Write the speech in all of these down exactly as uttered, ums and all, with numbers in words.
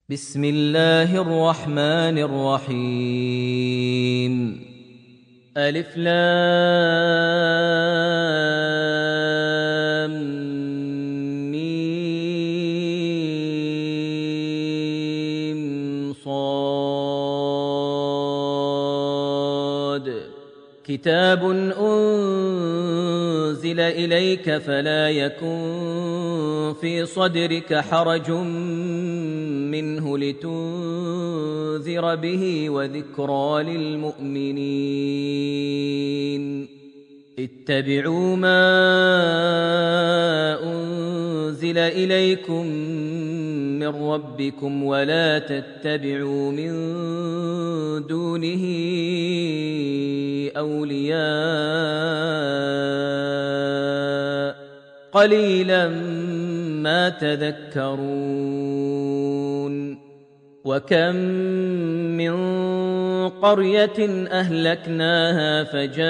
بسم الله الرحمن الرحيم ألف لام ميم صاد كتاب أنزل إليك فلا يكن في صدرك حرج منه لتنذر به وذكرى للمؤمنين اتبعوا ما أنزل إليكم من ربكم ولا تتبعوا من دونه أولياء قليلا ما تذكرون وكم من قرية أهلكناها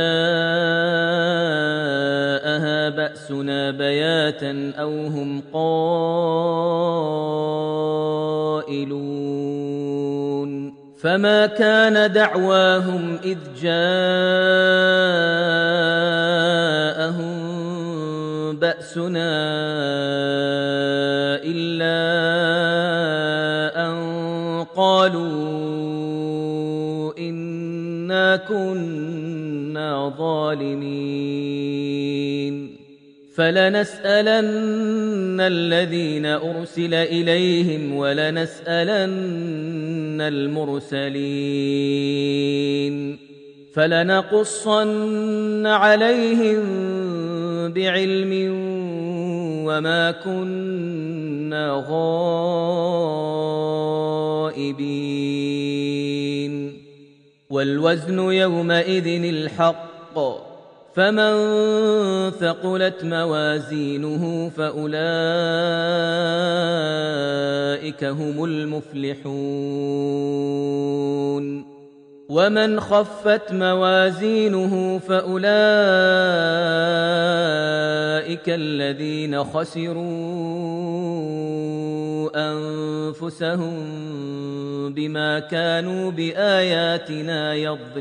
فجاءها بأسنا بياتا أو هم قائلون فما كان دعواهم إذ جاءهم بأسنا إلا أن قالوا إنا كنا ظالمين فلنسألن الذين أرسل إليهم ولنسألن المرسلين فلنقصن عليهم بعلم وما كنا غائبين والوزن يومئذ الحق فمن ثقلت موازينه فأولئك هم المفلحون ومن خفت موازينه فأولئك الذين خسروا أنفسهم بما كانوا بآياتنا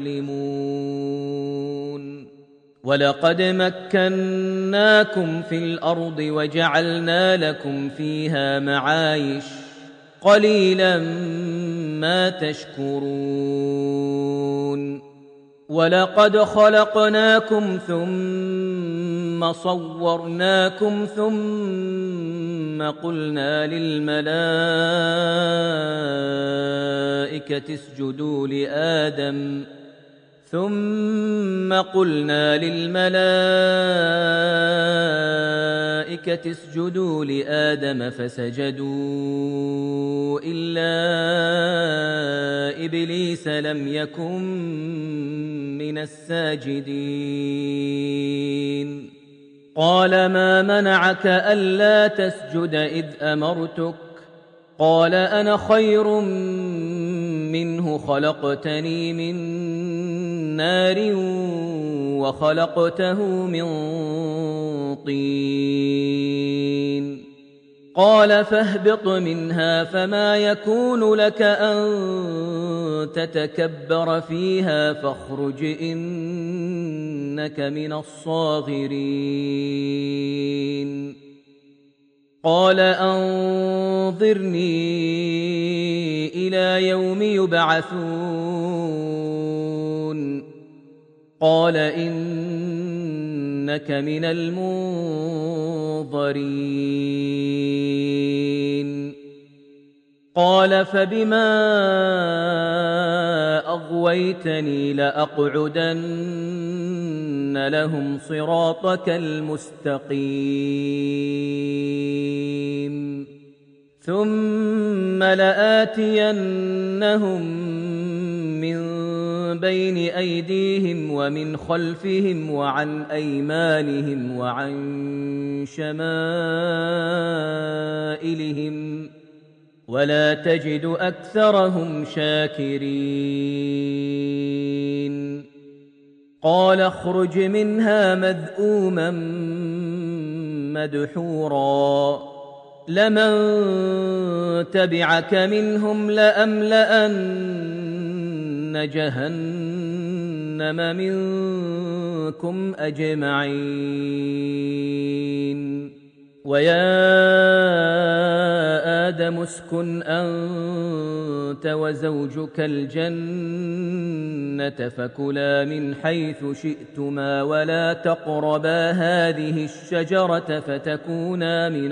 يظلمون ولقد مكناكم في الأرض وجعلنا لكم فيها معايش قليلا ما تشكرون ولقد خلقناكم ثم صورناكم ثم قلنا للملائكة اسجدوا لآدم ثم قلنا للملائكة اسجدوا لآدم فسجدوا إلا إبليس لم يكن من الساجدين قال ما منعك ألا تسجد إذ أمرتك قال أنا خير منه خلقتني من نار وخلقته من طين قال فاهبط منها فما يكون لك أن تتكبر فيها فاخرج إنك من الصاغرين قال أنظرني إلى يوم يبعثون قال إنك من المنظرين قال فبما أغويتني لأقعدن لهم صراطك المستقيم ثم لآتينهم من بين أيديهم ومن خلفهم وعن أيمانهم وعن شمائلهم ولا تجد أكثرهم شاكرين قال اخرج منها مذءوما مدحورا لمن تبعك منهم لأملأن جهنم منكم أجمعين ويا آدم اسكن أنت وزوجك الجنة فكلا من حيث شئتما ولا تقربا هذه الشجرة فتكونا من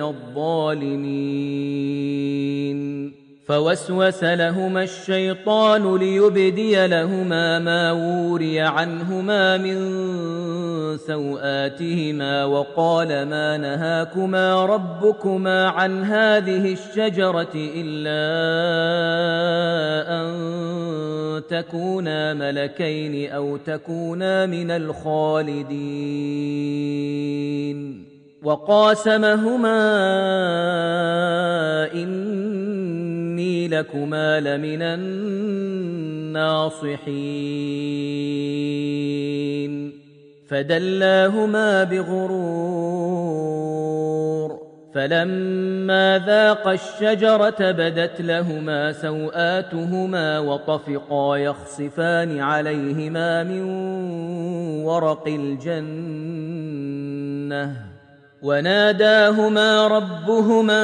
الظالمين فوسوس لهما الشيطان ليبدي لهما ما وري عنهما من سوآتهما وقال ما نهاكما ربكما عن هذه الشجرة إلا أن تكونا ملكين أو تكونا من الخالدين وقاسمهما إني لكما لمن الناصحين فدلاهما بغرور فلما ذاقا الشجرة بدت لهما سوآتهما وطفقا يخصفان عليهما من ورق الجنة وناداهما ربهما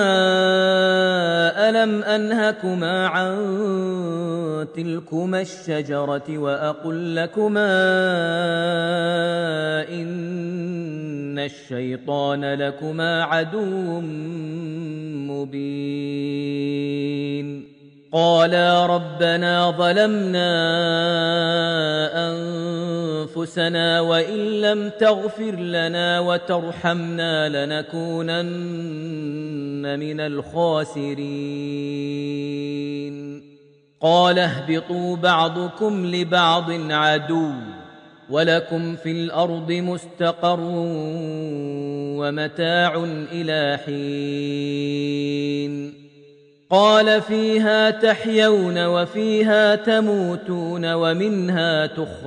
ألم أنهكما عن تلكما الشجرة وأقل لكما إن الشيطان لكما عدو مبين قالا ربنا ظلمنا أنفسنا وإن لم تغفر لنا وترحمنا لنكونن من الخاسرين قال اهبطوا بعضكم لبعض عدو ولكم في الأرض مستقر ومتاع إلى حين قال فيها تحيون وفيها تموتون ومنها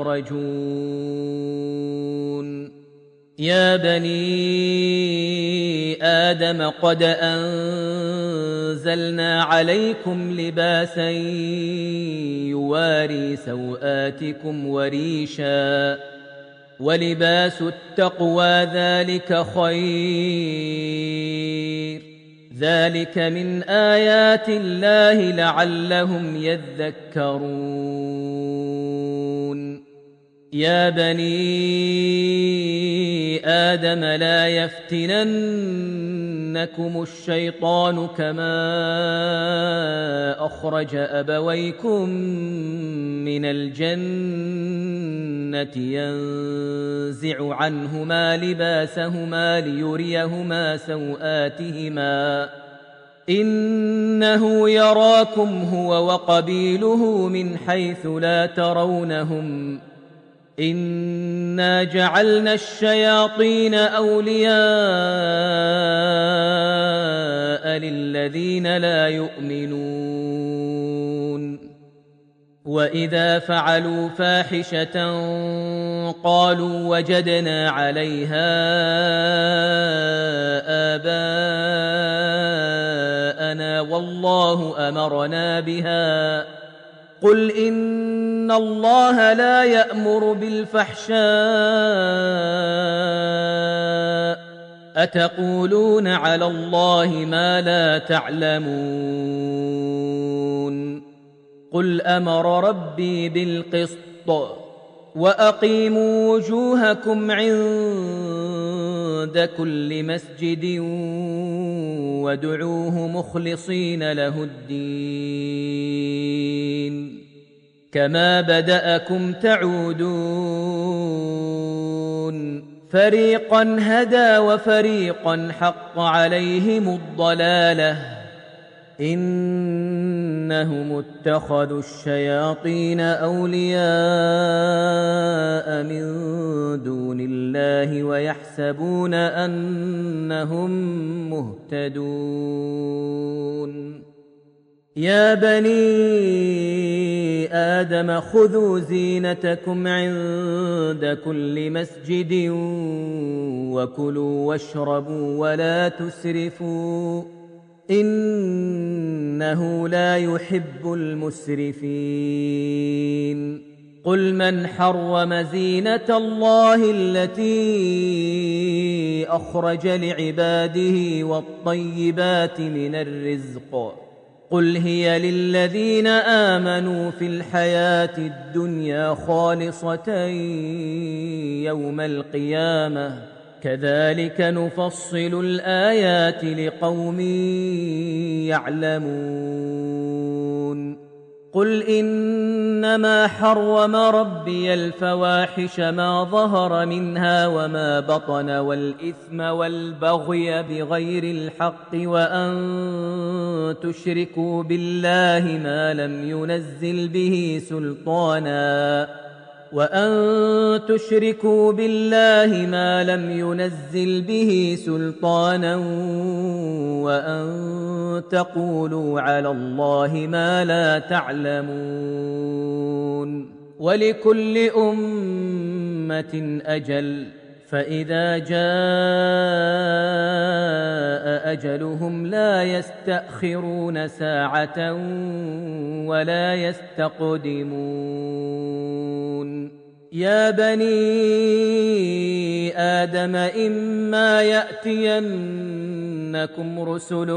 تخرجون يا بني آدم قد أنزلنا عليكم لباسا يواري سوآتكم وريشا ولباس التقوى ذلك خير ذلك من آيات الله لعلهم يذكرون يا بني آدم لا يفتننكم الشيطان كما أخرج أبويكم من الجنة ينزع عنهما لباسهما ليريهما سوآتهما إنه يراكم هو وقبيله من حيث لا ترونهم إنا جعلنا الشياطين أولياء للذين لا يؤمنون وإذا فعلوا فاحشة قالوا وجدنا عليها آباءنا والله أمرنا بها قل إن الله لا يأمر بالفحشاء أتقولون على الله ما لا تعلمون قل أمر ربي بالقسط وأقيموا وجوهكم عند كل مسجد وادعوه مخلصين له الدين كما بدأكم تعودون فريقا هدى وفريقا حق عليهم الضلالة إنهم اتخذوا الشياطين أولياء من دون الله ويحسبون أنهم مهتدون يا بني آدم خذوا زينتكم عند كل مسجد وكلوا واشربوا ولا تسرفوا إنه لا يحب المسرفين قل من حرم زينة الله التي أخرج لعباده والطيبات من الرزق قل هي للذين آمنوا في الحياة الدنيا خالصة يوم القيامة كذلك نفصل الآيات لقوم يعلمون قل إنما حرم ربي الفواحش ما ظهر منها وما بطن والإثم والبغي بغير الحق وأن تشركوا بالله ما لم ينزل به سلطانا وأن تشركوا بالله ما لم ينزل به سلطانا وأن تقولوا على الله ما لا تعلمون ولكل أمة أجل فإذا جاء أجلهم لا يستأخرون ساعة ولا يستقدمون يا بني آدم إما يأتينكم رسل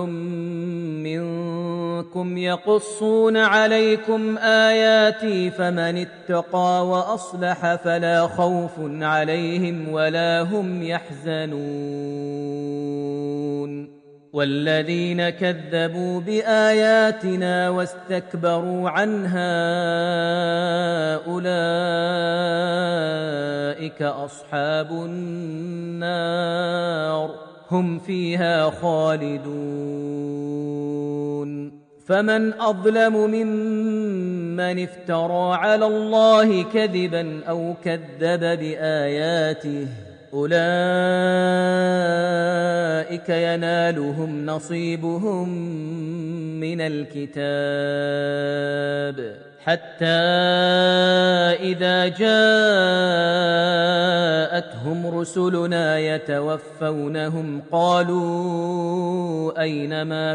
منكم يقصون عليكم آياتي فمن اتقى وأصلح فلا خوف عليهم ولا هم يحزنون والذين كذبوا بآياتنا واستكبروا عنها أولئك أصحاب النار هم فيها خالدون فمن أظلم ممن افترى على الله كذبا أو كذب بآياته أولئك ينالهم نصيبهم من الكتاب حتى إذا جاءتهم رسلنا يتوفونهم قالوا أين ما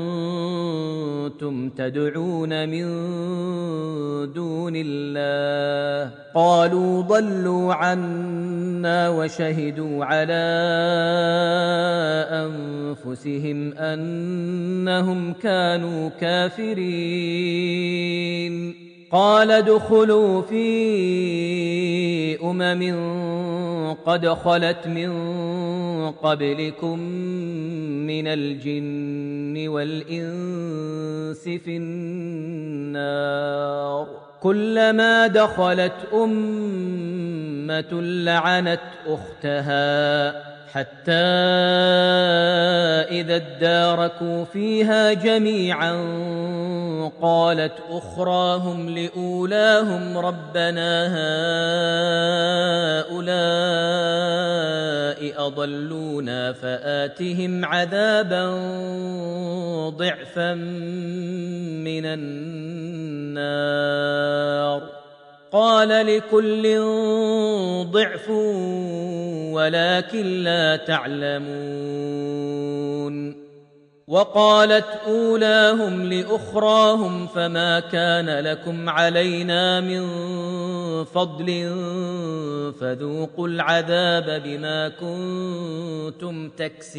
كنتم تدعون من دون الله قالوا ضلوا عنا وشهدوا على أنفسهم أنهم كانوا كافرين قال ادخلوا في أمم قد خلت من قبلكم من الجن والإنس في النار كلما دخلت أمة لعنت أختها حتى إذا اداركوا فيها جميعا قالت أخراهم لأولاهم ربنا هؤلاء أضلونا فآتهم عذابا ضعفا من النار قال لكل ضعف ولكن لا تعلمون وقالت أولاهم لأخراهم فما كان لكم علينا من فضل فذوقوا العذاب بما كنتم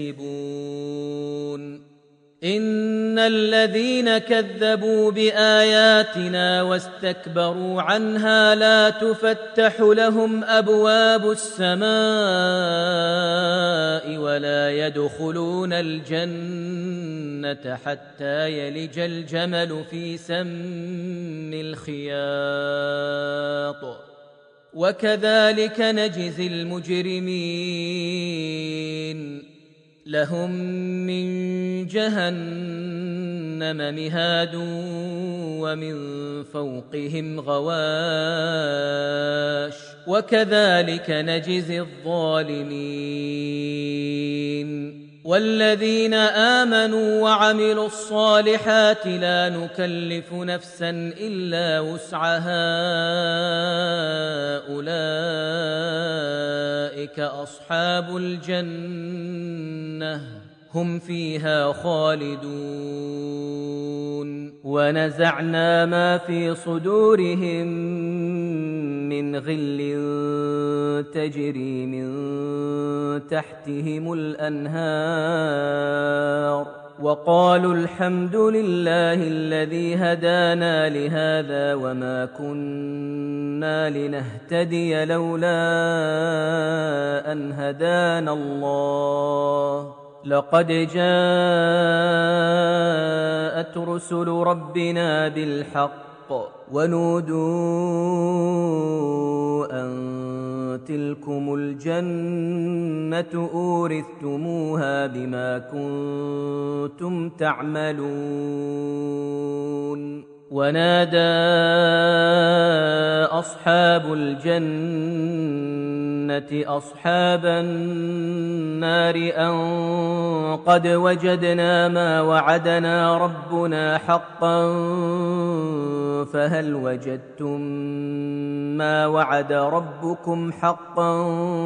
تكسبون إن الذين كذبوا بآياتنا واستكبروا عنها لا تفتح لهم أبواب السماء ولا يدخلون الجنة حتى يلج الجمل في سم الخياط وكذلك نجزي المجرمين لهم من جهنم مهاد ومن فوقهم غواش وكذلك نجزي الظالمين والذين آمنوا وعملوا الصالحات لا نكلف نفسا إلا وسعها أولئك أصحاب الجنة هم فيها خالدون ونزعنا ما في صدورهم من غل تجري من تحتهم الأنهار وقالوا الحمد لله الذي هدانا لهذا وما كنا لنهتدي لولا أن هدانا الله لقد جاءت رسل ربنا بالحق ونودوا أن تلكم الجنة أورثتموها بما كنتم تعملون ونادى أصحاب الجنة أصحاب النار أن قد وجدنا ما وعدنا ربنا حقا فهل وجدتم ما وعد ربكم حقا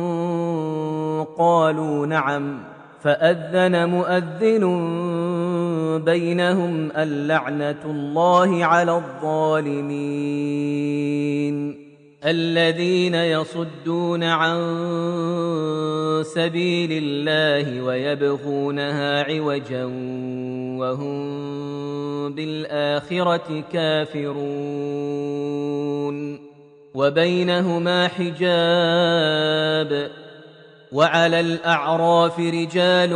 قالوا نعم فأذن مؤذن بينهم اللعنة الله على الظالمين الذين يصدون عن سبيل الله ويبغونها عوجا وهم بالآخرة كافرون وبينهما حجاب وعلى الأعراف رجال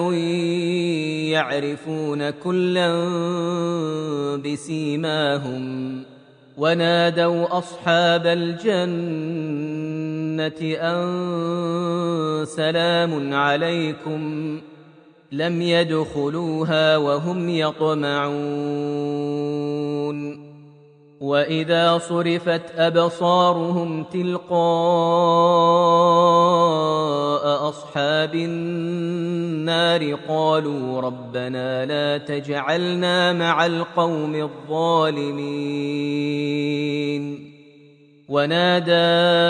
يعرفون كلا بسيماهم ونادوا أصحاب الجنة أن سلام عليكم لم يدخلوها وهم يطمعون وإذا صرفت أبصارهم تلقاء أصحاب النار قالوا ربنا لا تجعلنا مع القوم الظالمين ونادى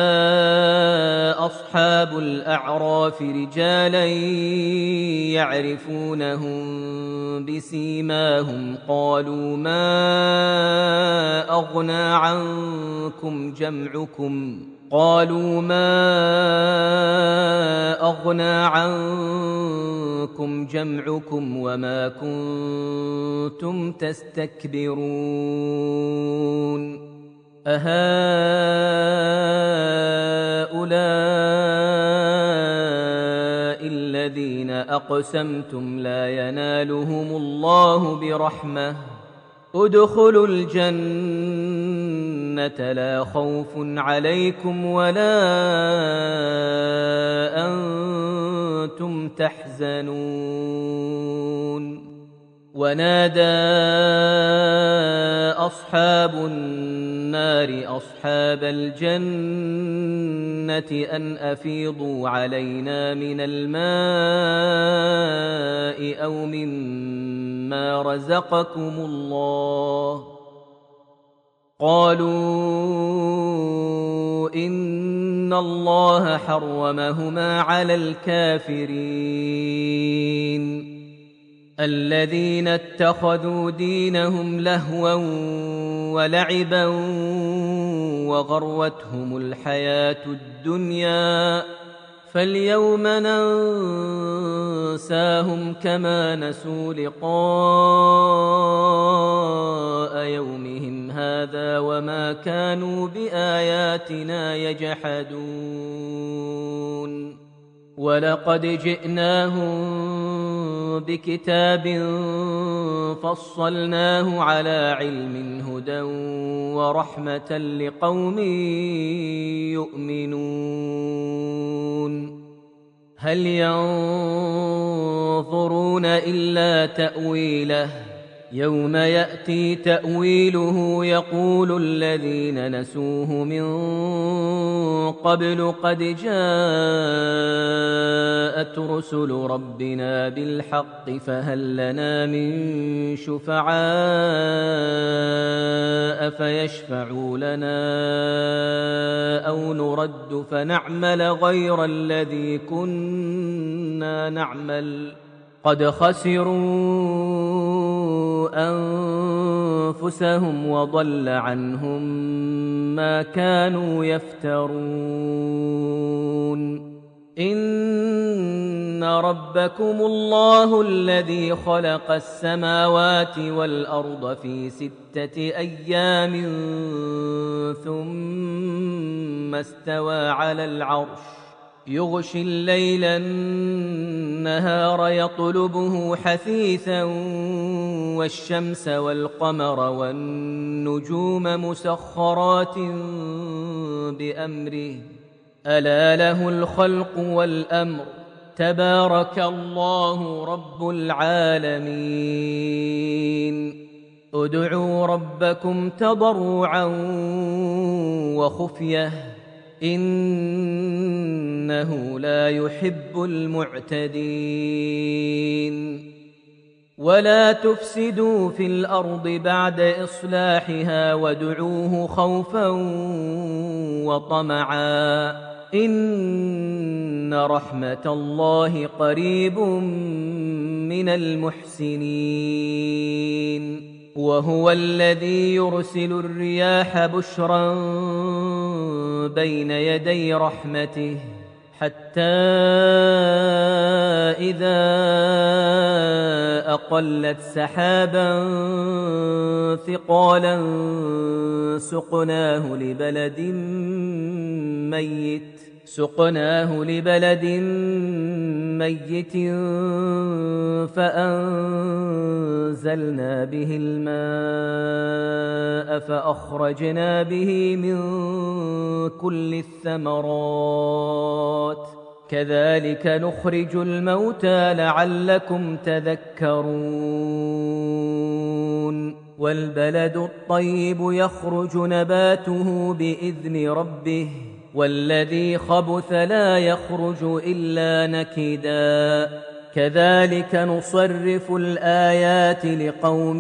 أصحاب الأعراف رجالا يعرفونهم بسيماهم قالوا ما أغنى عنكم جمعكم قالوا ما أغنى عنكم جمعكم وما كنتم تستكبرون أهؤلاء الذين أقسمتم لا ينالهم الله برحمة ادخلوا الجنة لا خوف عليكم ولا أنتم تحزنون ونادى أصحاب النار أصحاب الجنة أن أفيضوا علينا من الماء أو مما رزقكم الله قالوا إن الله حرمهما على الكافرين الذين اتخذوا دينهم لهوا ولعبا وغرتهم الحياة الدنيا فاليوم ننساهم كما نسوا لقاء يومهم هذا وما كانوا بآياتنا يجحدون ولقد جئناهم بكتاب فصلناه على علم هدى ورحمة لقوم يؤمنون هل ينظرون إلا تأويله يوم يأتي تأويله يقول الذين نسوه من قبل قد جاءت رسل ربنا بالحق فهل لنا من شفعاء فيشفعوا لنا أو نرد فنعمل غير الذي كنا نعمل قد خسروا أنفسهم وضل عنهم ما كانوا يفترون إن ربكم الله الذي خلق السماوات والأرض في ستة أيام ثم استوى على العرش يغشي الليل النهار يطلبه حثيثا والشمس والقمر والنجوم مسخرات بأمره ألا له الخلق والأمر تبارك الله رب العالمين ادعوا ربكم تضرعا وخفية إنه لا يحب المعتدين ولا تفسدوا في الأرض بعد إصلاحها وادعوه خوفا وطمعا إن رحمة الله قريب من المحسنين وهو الذي يرسل الرياح بشرا بين يدي رحمته حتى إذا أقلت سحابا ثقالا سقناه لبلد ميت سقناه لبلد ميت فأنزلنا به الماء فأخرجنا به من كل الثمرات كذلك نخرج الموتى لعلكم تذكرون والبلد الطيب يخرج نباته بإذن ربه والذي خبث لا يخرج إلا نكدا كذلك نصرف الآيات لقوم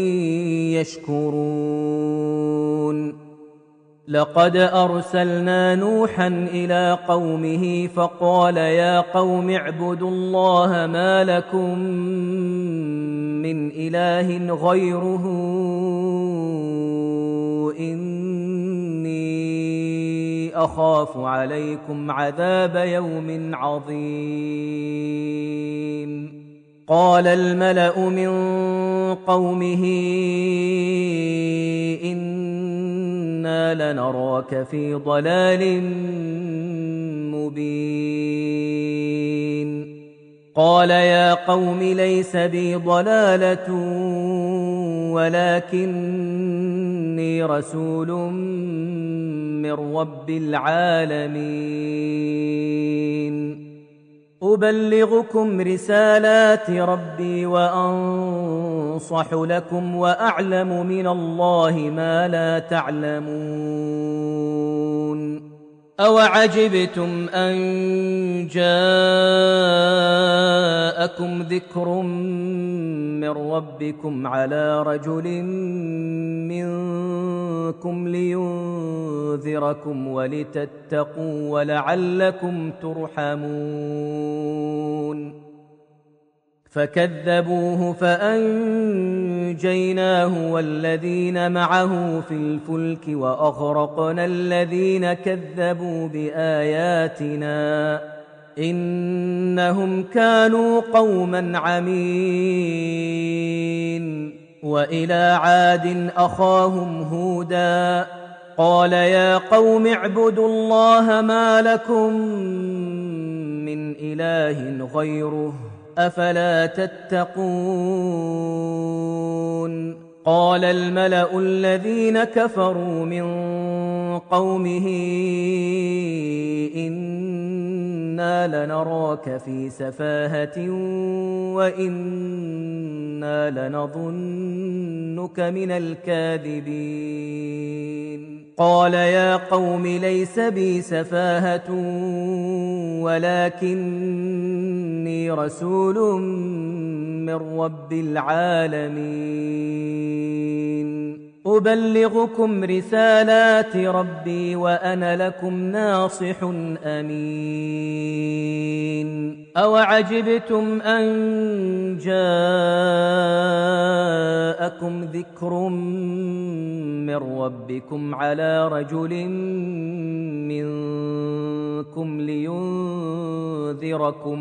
يشكرون لقد أرسلنا نوحا إلى قومه فقال يا قوم اعبدوا الله ما لكم من إله غيره أخاف عليكم عذاب يوم عظيم قال الملأ من قومه إنا لنراك في ضلال مبين قال يا قوم ليس بي ضلالة ولكني رسول من رب العالمين أبلغكم رسالات ربي وأنصح لكم وأعلم من الله ما لا تعلمون أوعجبتم أن جاءكم ذكر من ربكم على رجل منكم لينذركم ولتتقوا ولعلكم ترحمون فكذبوه فأنجيناه والذين معه في الفلك وأغرقنا الذين كذبوا بآياتنا إنهم كانوا قوما عمين وإلى عاد أخاهم هودا قال يا قوم اعبدوا الله ما لكم من إله غيره أفلا تتقون قال الملأ الذين كفروا من قومه إنا لنراك في سفاهة وإنا لنظنك من الكاذبين قال يا قوم ليس بي سفاهة ولكني رسول من رب العالمين أبلغكم رسالات ربي وأنا لكم ناصح أمين أوعجبتم أن جاءكم ذكر من ربكم على رجل منكم لينذركم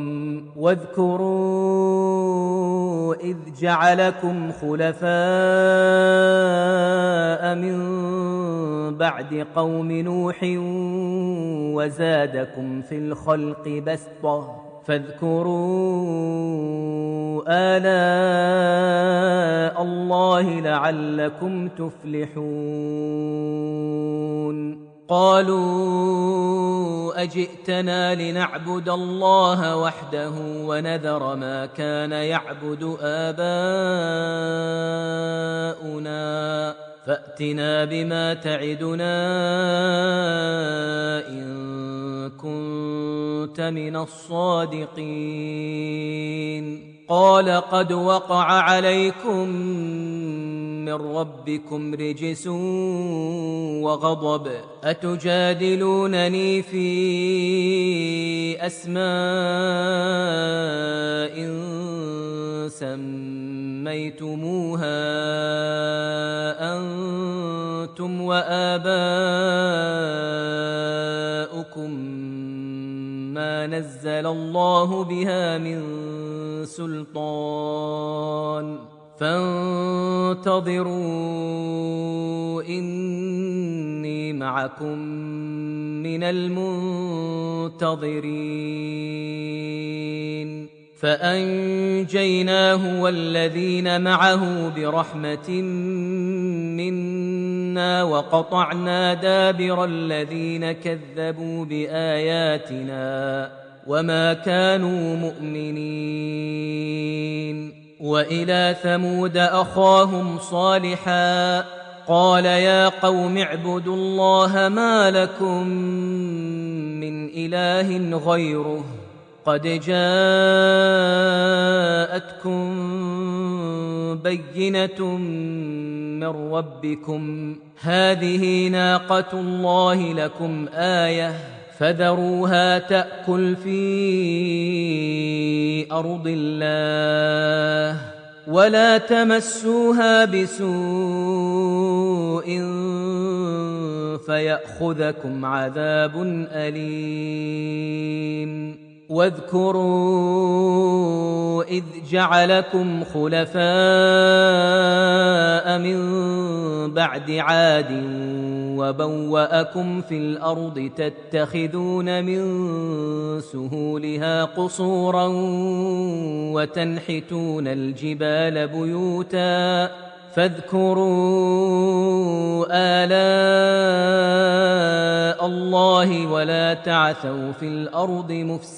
واذكروا إذ جعلكم خلفاء من بعد قوم نوح وزادكم في الخلق بسطة فاذكروا آلاء الله لعلكم تفلحون قالوا أجئتنا لنعبد الله وحده ونذر ما كان يعبد آباؤنا فأتنا بما تعدنا إن كنت من الصادقين قال قد وقع عليكم من ربكم رجس وغضب أتجادلونني في أسماء سميتموها أنتم وآباؤكم ما نزل الله بها من سلطان فانتظروا إني معكم من المنتظرين فأنجيناه والذين معه برحمة منا وقطعنا دابر الذين كذبوا بآياتنا وما كانوا مؤمنين وإلى ثمود أخاهم صالحا قال يا قوم اعبدوا الله ما لكم من إله غيره قد جاءتكم بينة من ربكم هذه ناقة الله لكم آية فذروها تأكل في أرض الله ولا تمسوها بسوء فيأخذكم عذاب أليم واذكروا إذ جعلكم خلفاء من بعد عاد وبوأكم في الأرض تتخذون من سهولها قصورا وتنحتون الجبال بيوتا فاذكروا آلاء الله ولا تعثوا في الأرض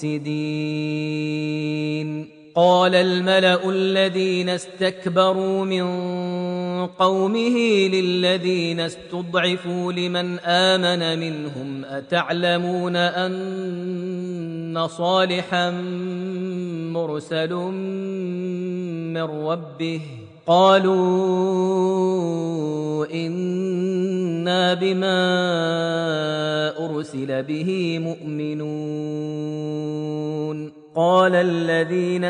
مفسدين قال الملأ الذين استكبروا من قومه للذين استضعفوا لمن آمن منهم أتعلمون أن صالحا مرسل من ربه قالوا إنا بما أرسل به مؤمنون قال الذين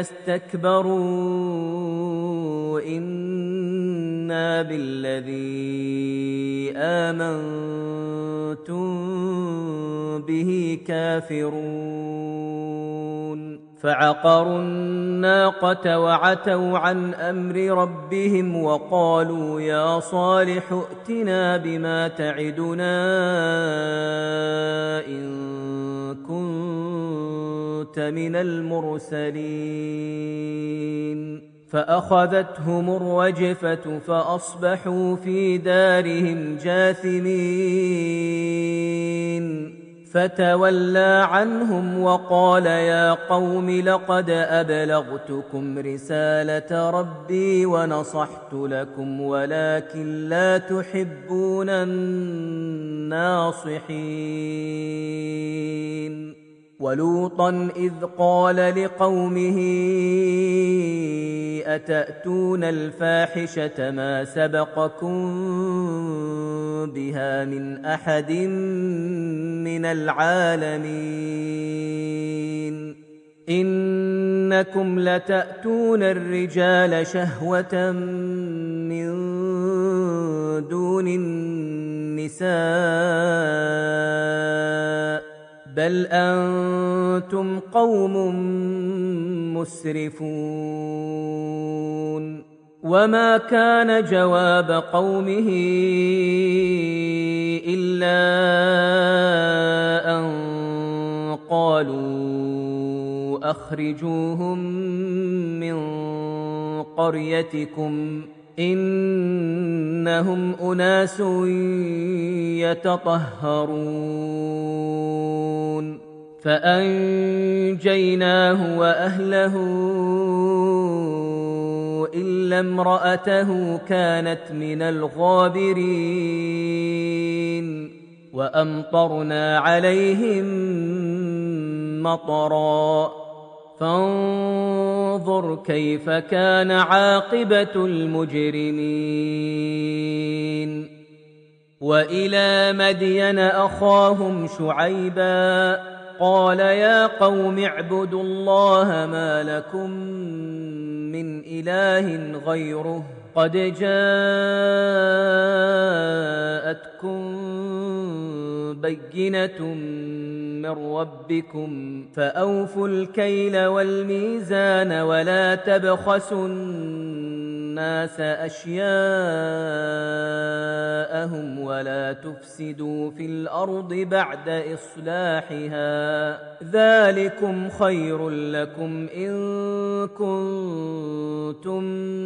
استكبروا إنا بالذي آمنتم به كافرون فعقروا الناقة وعتوا عن أمر ربهم وقالوا يا صالح ائتنا بما تعدنا إن كنت من المرسلين فأخذتهم الرجفة فأصبحوا في دارهم جاثمين فتولى عنهم وقال يا قوم لقد أبلغتكم رسالة ربي ونصحت لكم ولكن لا تحبون الناصحين ولوطا إذ قال لقومه أتأتون الفاحشة ما سبقكم بها من أحد من العالمين إنكم لتأتون الرجال شهوة من دون النساء بل أنتم قوم مسرفون وما كان جواب قومه إلا أن قالوا أخرجوهم من قريتكم إنهم أناس يتطهرون فأنجيناه وأهله إلا امرأته كانت من الغابرين وأمطرنا عليهم مطرا فانظر كيف كان عاقبة المجرمين وإلى مدين أخاهم شعيبا قال يا قوم اعبدوا الله ما لكم من إله غيره قد جاءتكم بينة من ربكم فأوفوا الكيل والميزان ولا تبخسوا الناس أشياءهم ولا تفسدوا في الأرض بعد إصلاحها ذلكم خير لكم إن كنتم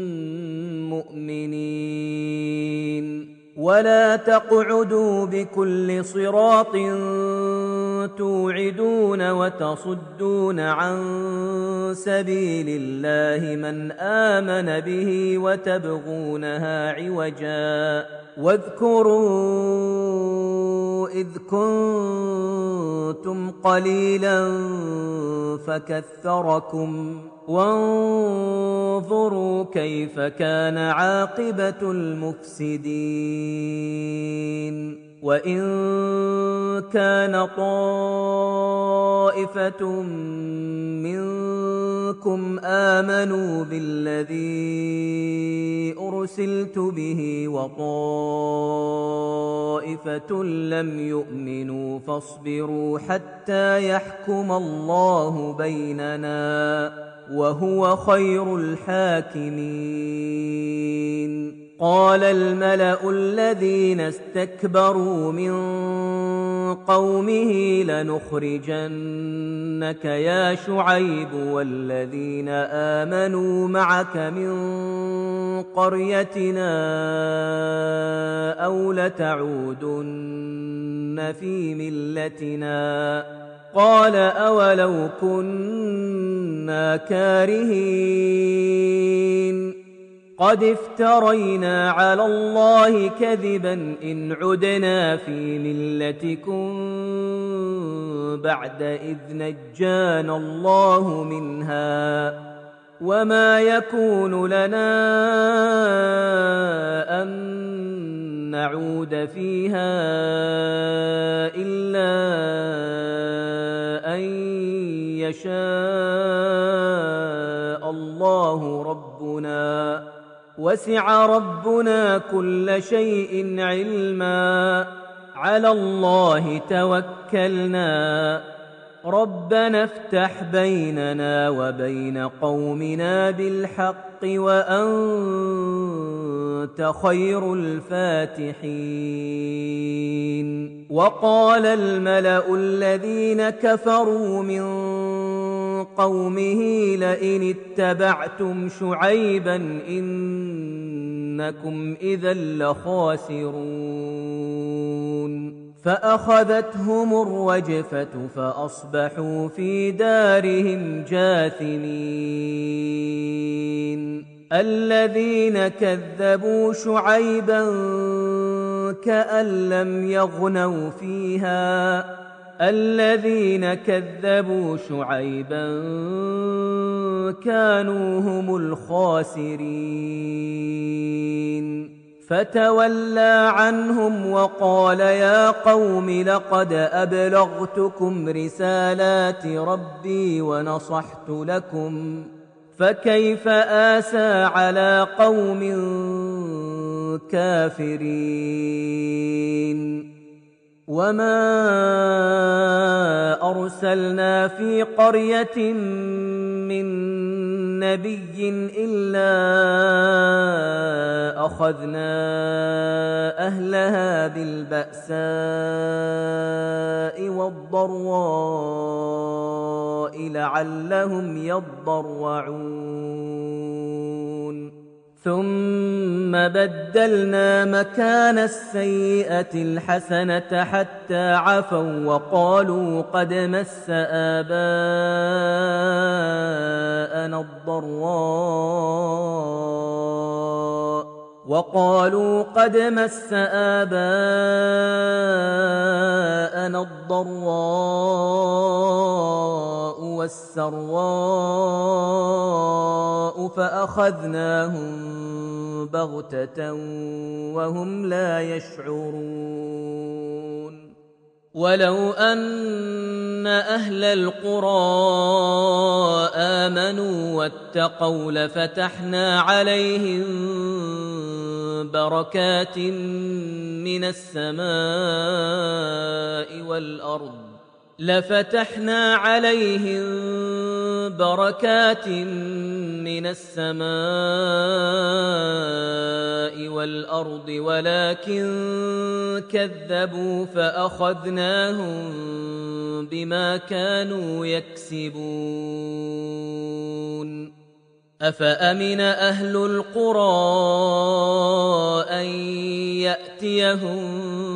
مؤمنين ولا تقعدوا بكل صراط توعدون وتصدون عن سبيل الله من آمن به وتبغونها عوجا واذكروا إذ كنتم قليلا فكثركم وانظروا كيف كان عاقبة المفسدين وإن كان طائفة منكم آمنوا بالذي أرسلت به وطائفة لم يؤمنوا فاصبروا حتى يحكم الله بيننا وهو خير الحاكمين قال الملأ الذين استكبروا من قومه لنخرجنك يا شعيب والذين آمنوا معك من قريتنا أو لتعودن في ملتنا قال أولو كنا كارهين قد افترينا على الله كذبا إن عدنا في ملتكم بعد إذ نجانا الله منها وما يكون لنا أن نعود فيها إلا أن يشاء الله ربنا وسع ربنا كل شيء علما على الله توكلنا ربنا افتح بيننا وبين قومنا بالحق وأنت خير الفاتحين وقال الملأ الذين كفروا من قومه لئن اتبعتم شعيبا إنكم إذا لخاسرون فأخذتهم الرجفة فأصبحوا في دارهم جاثمين الذين كذبوا شعيبا كأن لم يغنوا فيها الذين كذبوا شعيبا كانوا هم الخاسرين فتولى عنهم وقال يا قوم لقد أبلغتكم رسالات ربي ونصحت لكم فكيف آسى على قوم كافرين وما أرسلنا في قرية من نبي إلا أخذنا أهلها بالبأساء والضراء لعلهم يضرعون ثم بدلنا مكان السيئة الحسنة حتى عفوا وقالوا قد مس آباءنا الضراء وقالوا قد مس آباءنا الضراء والسراء فأخذناهم بغتة وهم لا يشعرون ولو أن أهل القرى آمنوا واتقوا لفتحنا عليهم بركات من السماء والأرض لفتحنا عليهم بركات من السماء والأرض ولكن كذبوا فأخذناهم بما كانوا يكسبون أفأمن أهل القرى أن يأتيهم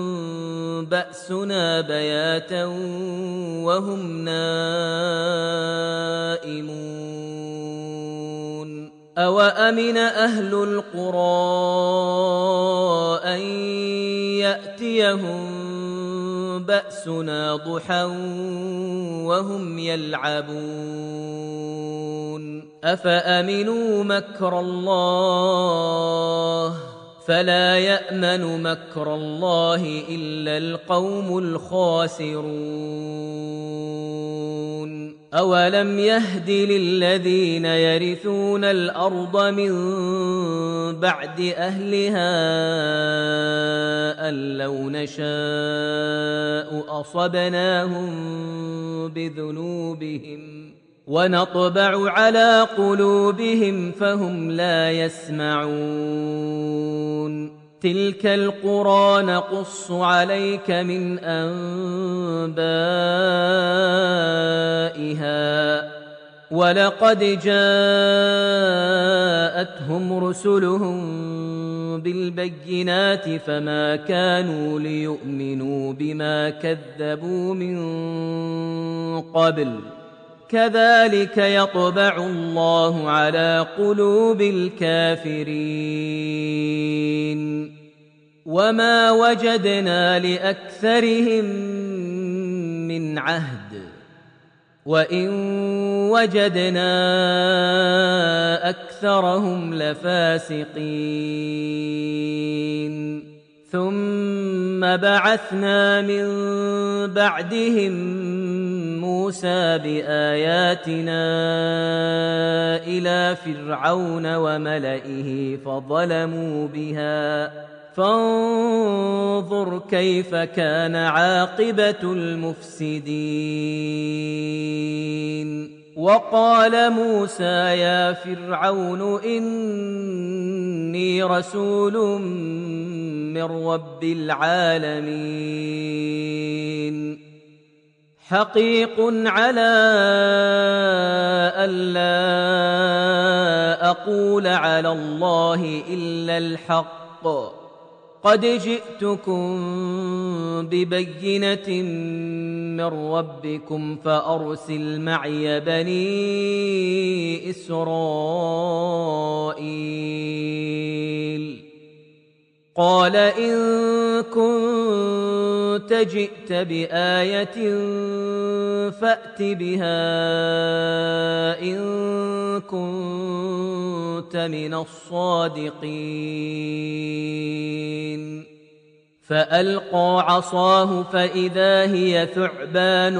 بأسنا بياتا وهم نائمون أوأمن أهل القرى أن يأتيهم بأسنا ضحى وهم يلعبون أفأمنوا مكر الله فلا يأمن مكر الله إلا القوم الخاسرون أولم يهد للذين يرثون الأرض من بعد أهلها أن لو نشاء أصبناهم بذنوبهم ونطبع على قلوبهم فهم لا يسمعون تلك القرى نقص عليك من أنبائها ولقد جاءتهم رسلهم بالبينات فما كانوا ليؤمنوا بما كذبوا من قبل كذلك يطبع الله على قلوب الكافرين وما وجدنا لأكثرهم من عهد وإن وجدنا أكثرهم لفاسقين ثم بعثنا من بعدهم موسى بآياتنا إلى فرعون وملئه فظلموا بها فانظر كيف كان عاقبة المفسدين وقال موسى يا فرعون إني رسول من رب العالمين حقيق على ألا أقول على الله إلا الحق قد جئتكم ببينة من ربكم فأرسل معي بني إسرائيل قال إن كنت جئت بآية فأت بها إن كنت من الصادقين فألقى عصاه فإذا هي ثعبان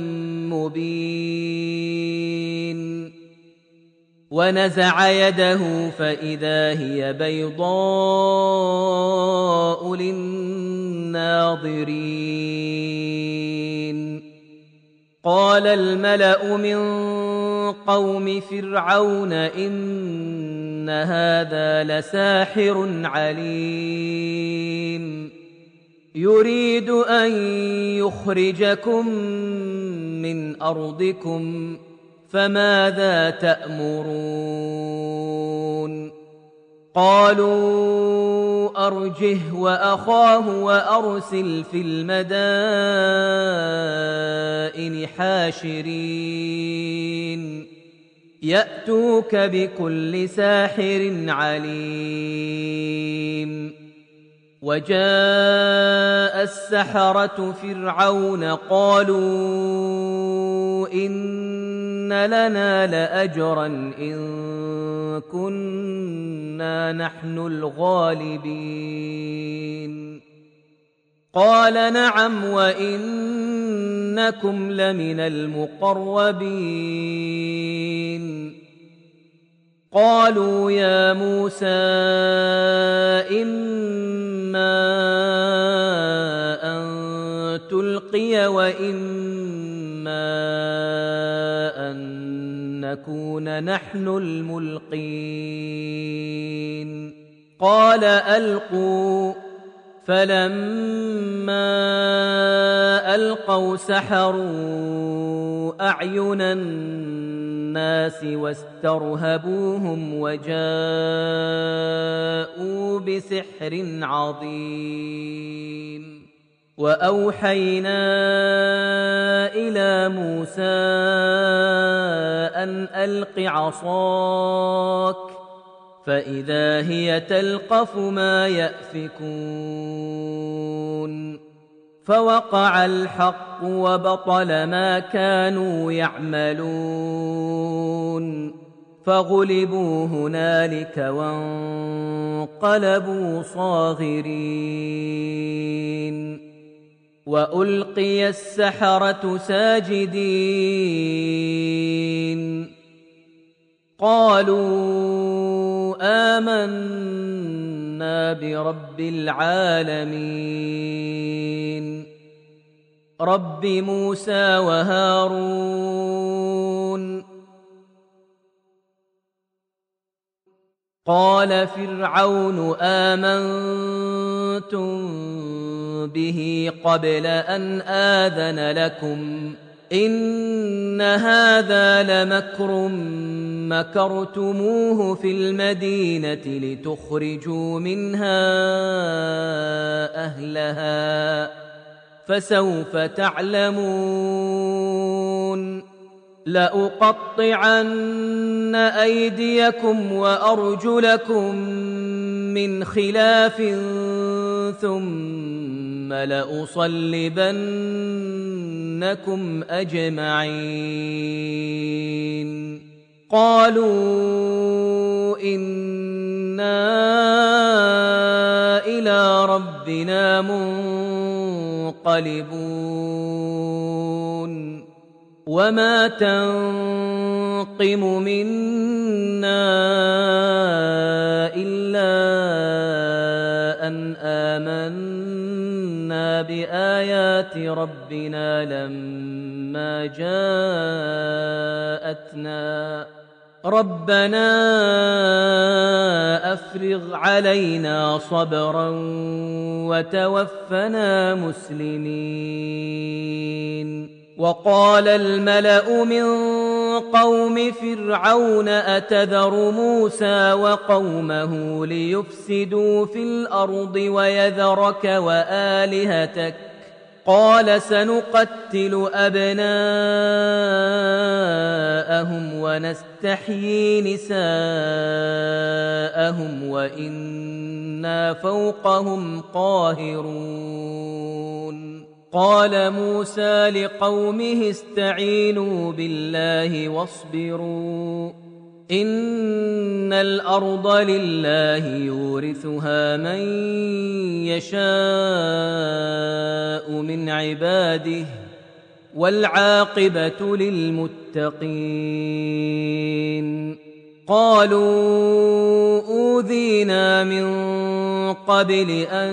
مبين ونزع يده فإذا هي بيضاء للناظرين قال الملأ من قوم فرعون إن هذا لساحر عليم يريد أن يخرجكم من أرضكم فماذا تأمرون قالوا أرجه وأخاه وأرسل في المدائن حاشرين يأتوك بكل ساحر عليم وجاء السحرة فرعون قالوا إن لنا لأجرا إن كنا نحن الغالبين قال نعم وإنكم لمن المقربين قالوا يا موسى إما أن تلقي وإما أن نكون نحن الملقين قال ألقوا فلما ألقوا سحروا أعين الناس واسترهبوهم وجاءوا بسحر عظيم وأوحينا إلى موسى أن ألق عصاك فإذا هي تلقف ما يأفكون فوقع الحق وبطل ما كانوا يعملون فغلبوا هنالك وانقلبوا صاغرين وألقي السحرة ساجدين قالوا آمنا برب العالمين رب موسى وهارون قال فرعون آمنتم به قبل أن آذن لكم إن هذا لمكر مكرتموه في المدينة لتخرجوا منها أهلها فسوف تعلمون لأقطعن أيديكم وأرجلكم من خلاف ثم لأصلبنكم أجمعين قالوا إنا إلى ربنا منقلبون وما تنقم منا إلا أن آمنا بآيات ربنا لما جاءتنا ربنا أفرغ علينا صبرا وتوفنا مسلمين وقال الملأ من قوم فرعون أتذر موسى وقومه ليفسدوا في الأرض ويذرك وآلهتك قال سنقتل أبناءهم ونستحيي نساءهم وإنا فوقهم قاهرون قال موسى لقومه استعينوا بالله واصبروا إن الأرض لله يورثها من يشاء من عباده والعاقبة للمتقين قالوا أوذينا من قبل أن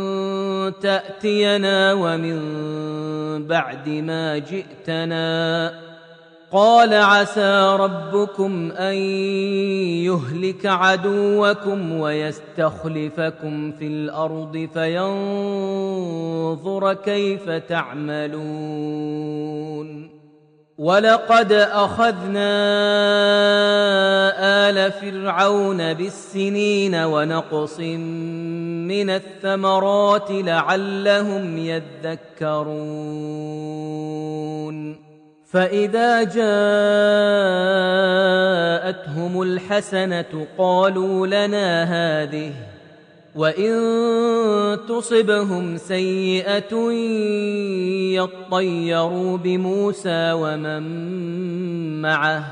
تأتينا ومن بعد ما جئتنا قال عسى ربكم أن يهلك عدوكم ويستخلفكم في الأرض فينظر كيف تعملون ولقد أخذنا آل فرعون بالسنين ونقص من الثمرات لعلهم يذكرون فإذا جاءتهم الحسنة قالوا لنا هذه وإن تصبهم سيئة يطيروا بموسى ومن معه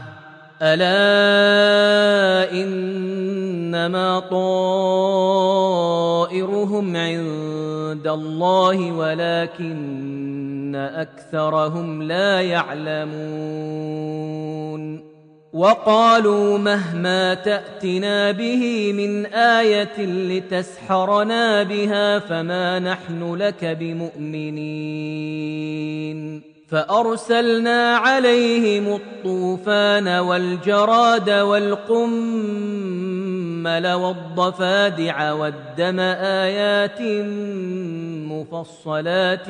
ألا إنما طائرهم عند الله ولكن أكثرهم لا يعلمون وقالوا مهما تأتنا به من آية لتسحرنا بها فما نحن لك بمؤمنين فأرسلنا عليهم الطوفان والجراد والقمل والضفادع والدم آيات مفصلات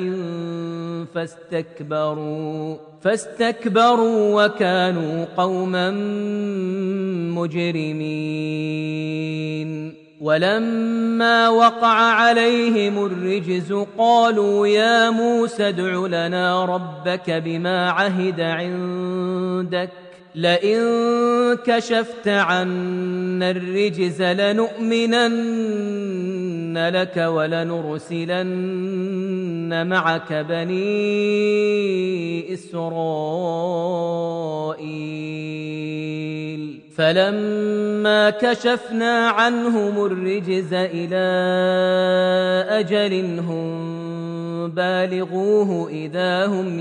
فاستكبروا فاستكبروا وكانوا قوما مجرمين ولما وقع عليهم الرجز قالوا يا موسى ادع لنا ربك بما عهد عندك لئن كشفت عنا الرجز لنؤمنن لك ولنرسلن معك بني إسرائيل فلما كشفنا عنهم الرجز إلى أجل هم بالغوه إذا هم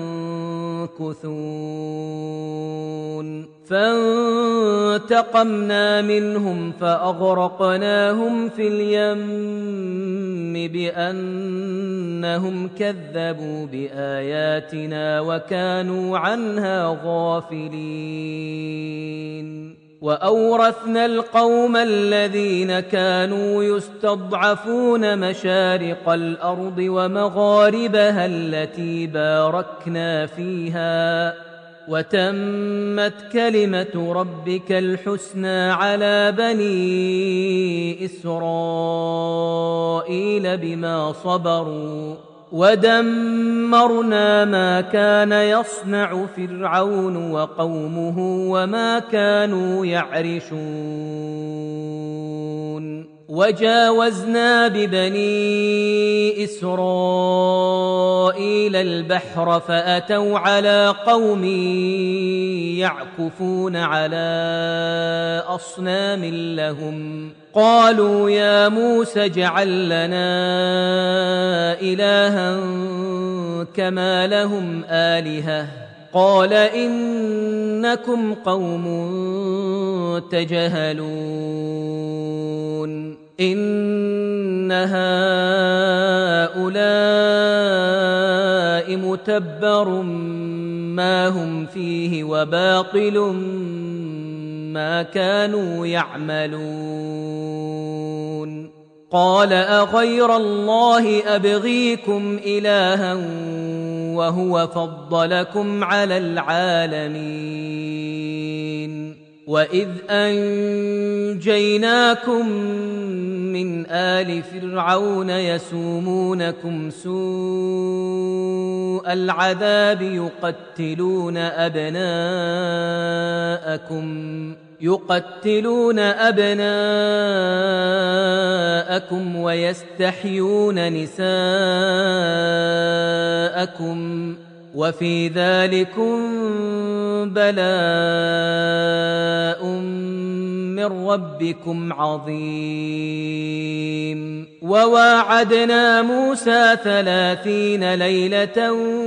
ينكثون فانتقمنا منهم فأغرقناهم في اليم بأنهم كذبوا بآياتنا وكانوا عنها غافلين وأورثنا القوم الذين كانوا يستضعفون مشارق الأرض ومغاربها التي باركنا فيها وتمت كلمة ربك الحسنى على بني إسرائيل بما صبروا ودمرنا ما كان يصنع فرعون وقومه وما كانوا يعرشون وجاوزنا ببني إسرائيل البحر فأتوا على قوم يعكفون على أصنام لهم قالوا يا موسى اجعل لنا إلها كما لهم آلهة قال إنكم قوم تجهلون إن هؤلاء متبر ما هم فيه وباطل ما كانوا يعملون قال أغير الله أبغيكم إلها وهو فضلكم على العالمين وإذ أنجيناكم من آل فرعون يسومونكم سوء العذاب يقتلون أبناءكم يقتلون أبناءكم ويستحيون نساءكم وفي ذلكم بلاء من ربكم عظيم. وواعدنا موسى ثلاثين ليلة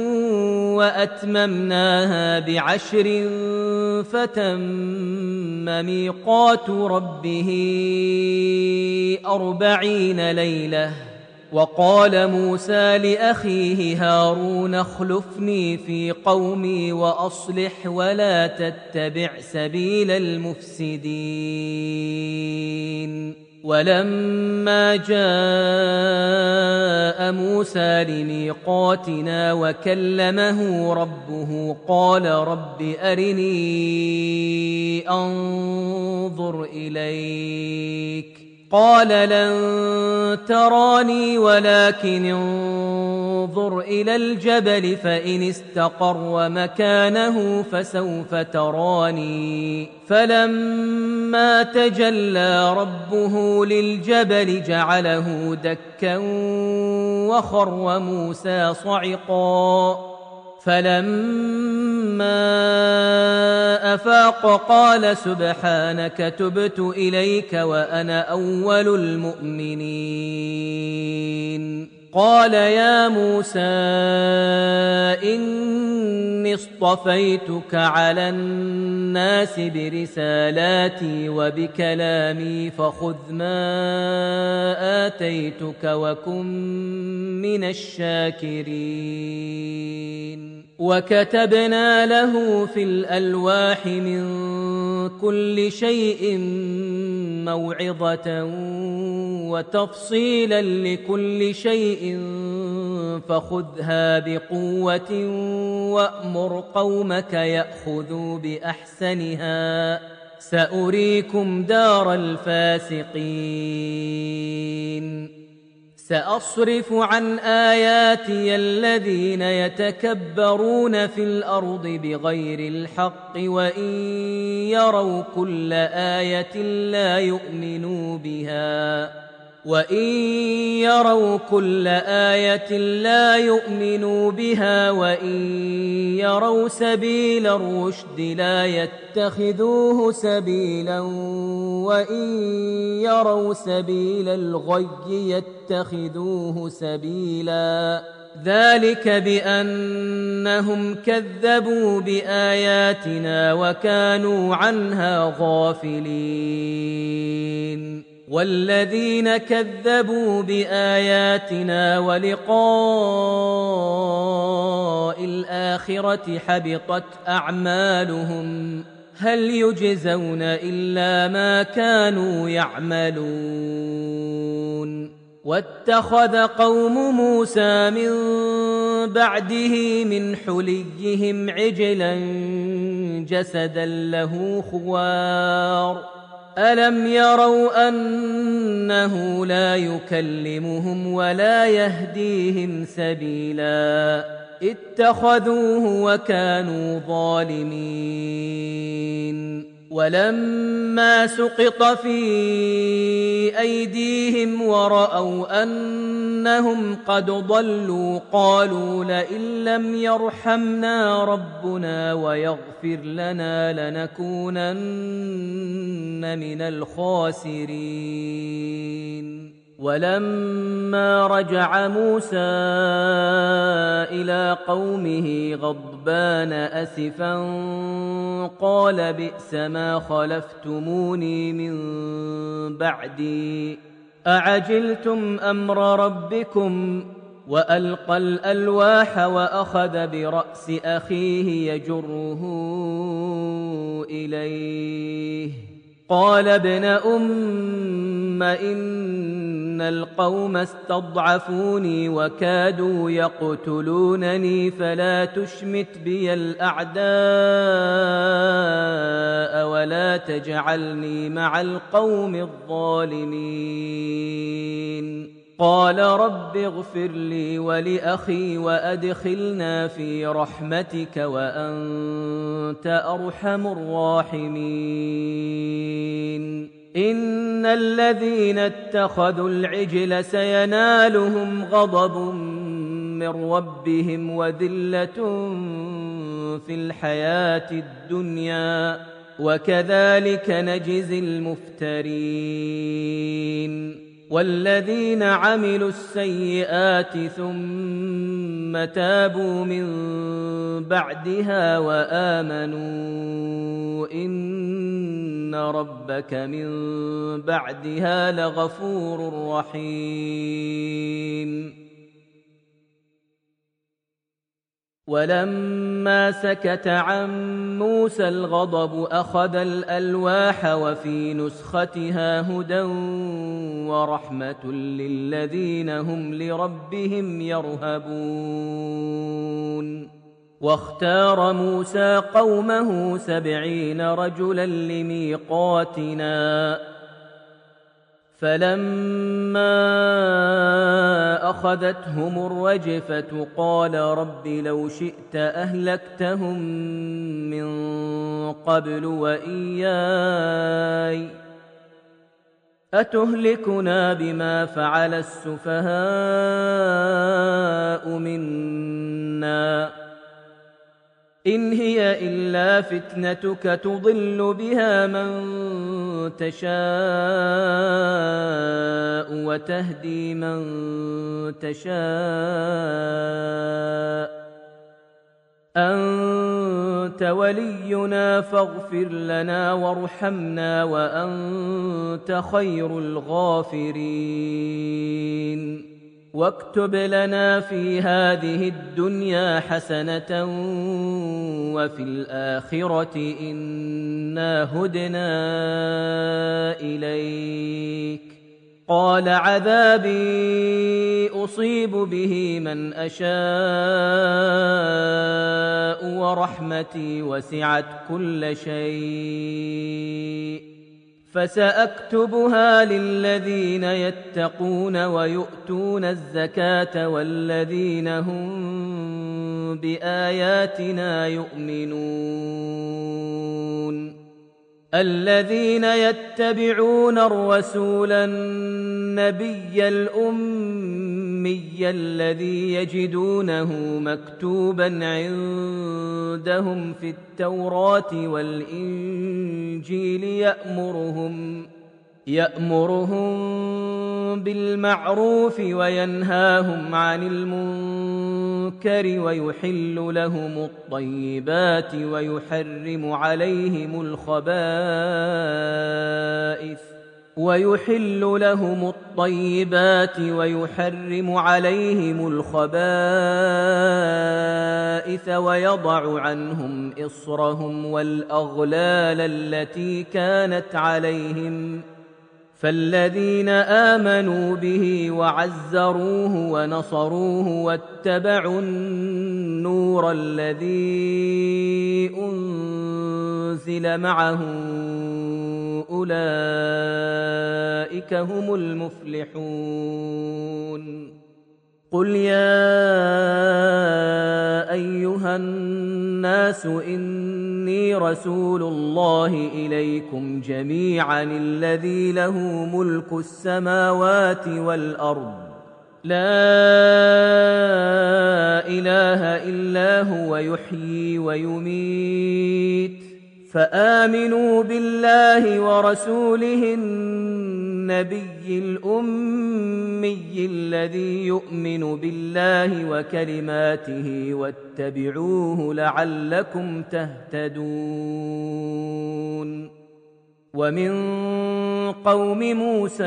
وأتممناها بعشر فتم ميقات ربه أربعين ليلة. وقال موسى لأخيه هارون اخلفني في قومي وأصلح ولا تتبع سبيل المفسدين. ولما جاء موسى لميقاتنا وكلمه ربه قال رب أرني أنظر إليك قال لن تراني ولكن انظر إلى الجبل فإن استقر مكانه فسوف تراني. فلما تجلى ربه للجبل جعله دكا وخر موسى صعقا. فلما أفاق قال سبحانك تبت إليك وأنا أول المؤمنين. قال يا موسى إني اصطفيتك على الناس برسالاتي وبكلامي فخذ ما آتيتك وكن من الشاكرين. وكتبنا له في الألواح من كل شيء موعظة وتفصيلا لكل شيء فخذها بقوة وأمر قومك يأخذوا بأحسنها سأريكم دار الفاسقين. سأصرف عن آياتي الذين يتكبرون في الأرض بغير الحق وإن يروا كل آية لا يؤمنوا بها وإن يروا كل آية لا يؤمنوا بها وإن يروا سبيل الرشد لا يتخذوه سبيلا وإن يروا سبيل الغي يتخذوه سبيلا. ذلك بأنهم كذبوا بآياتنا وكانوا عنها غافلين. والذين كذبوا بآياتنا ولقاء الآخرة حبطت أعمالهم هل يجزون إلا ما كانوا يعملون. واتخذ قوم موسى من بعده من حليهم عجلا جسدا له خوار ألم يروا أنه لا يكلمهم ولا يهديهم سبيلا اتخذوه وكانوا ظالمين. ولما سقط في أيديهم ورأوا أنهم قد ضلوا قالوا لئن لم يرحمنا ربنا ويغفر لنا لنكونن من الخاسرين. ولما رجع موسى إلى قومه غضبان أسفا قال بئس ما خلفتموني من بعدي أعجلتم أمر ربكم. وألقى الألواح وأخذ برأس أخيه يجره إليه قال ابن أم إن القوم استضعفوني وكادوا يقتلونني فلا تشمت بي الأعداء ولا تجعلني مع القوم الظالمين. قال رب اغفر لي ولأخي وأدخلنا في رحمتك وأنت أرحم الراحمين. إن الذين اتخذوا العجل سينالهم غضب من ربهم وذلة في الحياة الدنيا وكذلك نجزي المفترين. والذين عملوا السيئات ثم تابوا من بعدها وآمنوا إن ربك من بعدها لغفور رحيم. ولما سكت عن موسى الغضب أخذ الألواح وفي نسختها هدى ورحمة للذين هم لربهم يرهبون. واختار موسى قومه سبعين رجلا لميقاتنا فلما أخذتهم الرجفة قال رب لو شئت أهلكتهم من قبل وإياي أتهلكنا بما فعل السفهاء منا إن هي إلا فتنتك تضل بها من تشاء وتهدي من تشاء أنت ولينا فاغفر لنا وارحمنا وأنت خير الغافرين. واكتب لنا في هذه الدنيا حسنة وفي الآخرة إنا هدنا إليك. قال عذابي أصيب به من أشاء ورحمتي وسعت كل شيء فسأكتبها للذين يتقون ويؤتون الزكاة والذين هم بآياتنا يؤمنون. الذين يتبعون الرسول النبي الأمي الذي يجدونه مكتوبا عندهم في التوراة والإنجيل يأمرهم يأمرهم بالمعروف وينهاهم عن المنكر ويحل لهم الطيبات ويحرم عليهم الخبائث ويحل لهم الطيبات ويحرم عليهم الخبائث ويضع عنهم إصرهم والأغلال التي كانت عليهم فالذين آمنوا به وعزروه ونصروه واتبعوا النور الذي أنزل معه أولئك هم المفلحون. قل يا أيها الناس إني رسول الله إليكم جميعا الذي له ملك السماوات والأرض لا إله إلا هو يحيي ويميت فآمنوا بالله ورسوله النبي الأمي الذي يؤمن بالله وكلماته واتبعوه لعلكم تهتدون. ومن قوم موسى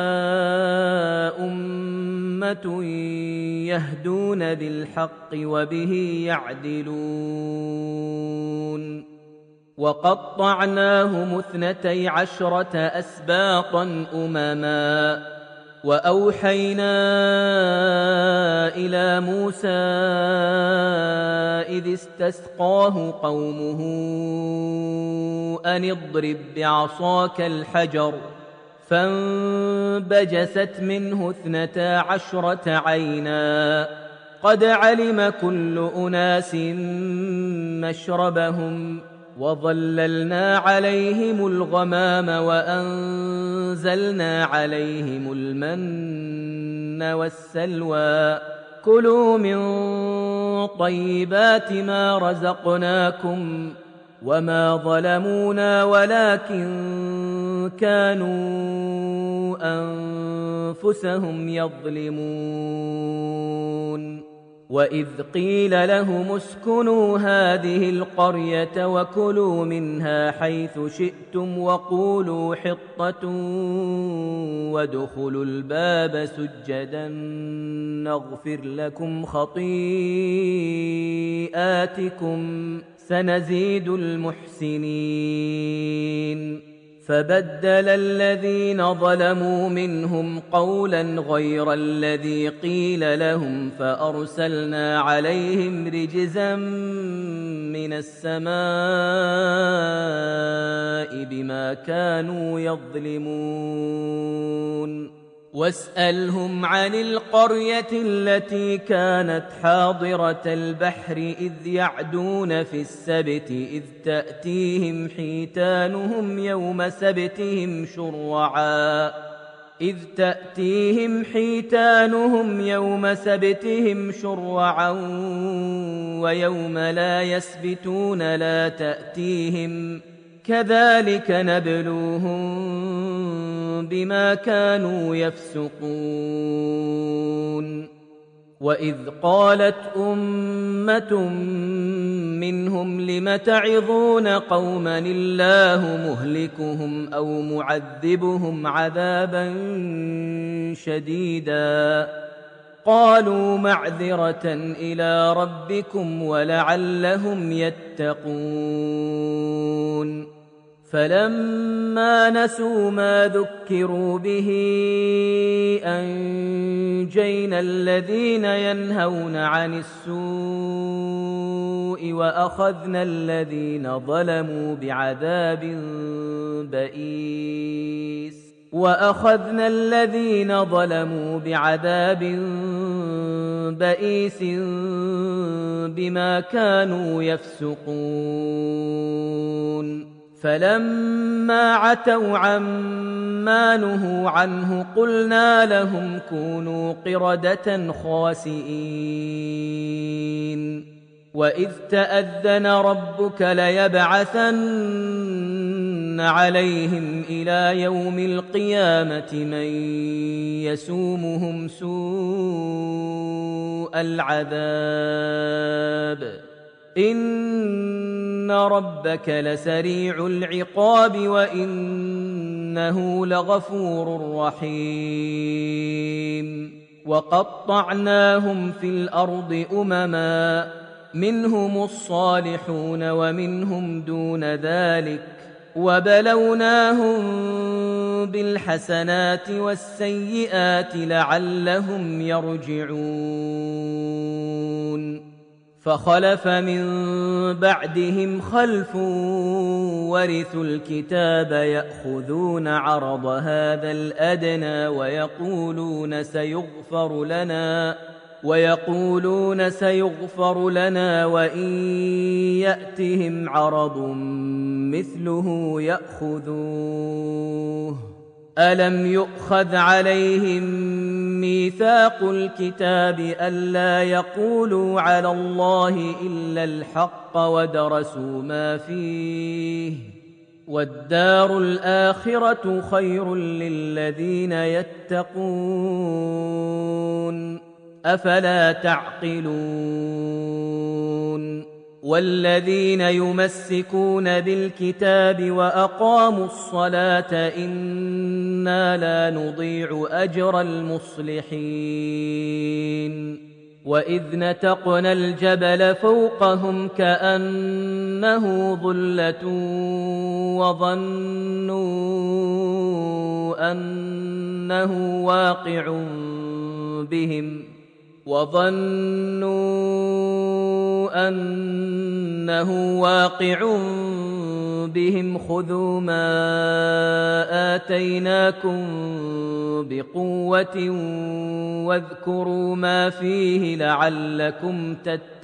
أمة يهدون بالحق وبه يعدلون. وقطعناهم اثنتي عشرة أسباطا أمما وأوحينا إلى موسى إذ استسقاه قومه أن اضرب بعصاك الحجر فانبجست منه اثنتا عشرة عينا قد علم كل أناس مشربهم وظللنا عليهم الغمام وأنزلنا عليهم المن والسلوى كلوا من طيبات ما رزقناكم وما ظلمونا ولكن كانوا أنفسهم يظلمون وإذ قيل لهم اسكنوا هذه القرية وكلوا منها حيث شئتم وقولوا حطة وادخلوا الباب سجدا نغفر لكم خطيئاتكم سنزيد المحسنين فبدل الذين ظلموا منهم قولا غير الذي قيل لهم فأرسلنا عليهم رجزا من السماء بما كانوا يظلمون واسألهم عن القرية التي كانت حاضرة البحر إذ يعدون في السبت إذ تأتيهم حيتانهم يوم سبتهم شرعا إذ تأتيهم حيتانهم يوم سبتهم شرعا ويوم لا يسبتون لا تأتيهم كذلك نبلوهم بما كانوا يفسقون وإذ قالت أمة منهم لم تعظون قوما الله مهلكهم أو معذبهم عذابا شديدا قالوا معذرة إلى ربكم ولعلهم يتقون فلما نسوا ما ذكروا به أنجينا الذين ينهون عن السوء وأخذنا الذين ظلموا بعذاب بئيس وأخذنا الذين ظلموا بعذاب بئيس بما كانوا يفسقون فلما عتوا عما نهوا عنه قلنا لهم كونوا قردة خاسئين وإذ تأذن ربك ليبعثن عليهم إلى يوم القيامة من يسومهم سوء العذاب إن ربك لسريع العقاب وإنه لغفور رحيم وقطعناهم في الأرض أمما منهم الصالحون ومنهم دون ذلك وبلوناهم بالحسنات والسيئات لعلهم يرجعون فخلف من بعدهم خلف ورثوا الكتاب يأخذون عرض هذا الأدنى ويقولون سيغفر لنا ويقولون سيغفر لنا وإن يأتهم عرض مثله يأخذوه ألم يؤخذ عليهم ميثاق الكتاب ألا يقولوا على الله إلا الحق ودرسوا ما فيه والدار الآخرة خير للذين يتقون أفلا تعقلون والذين يمسكون بالكتاب وأقاموا الصلاة إنا لا نضيع أجر المصلحين وإذ نتقنا الجبل فوقهم كأنه ظلة وظنوا أنه واقع بهم وظنوا أنه واقع بهم خذوا ما آتيناكم بقوة واذكروا ما فيه لعلكم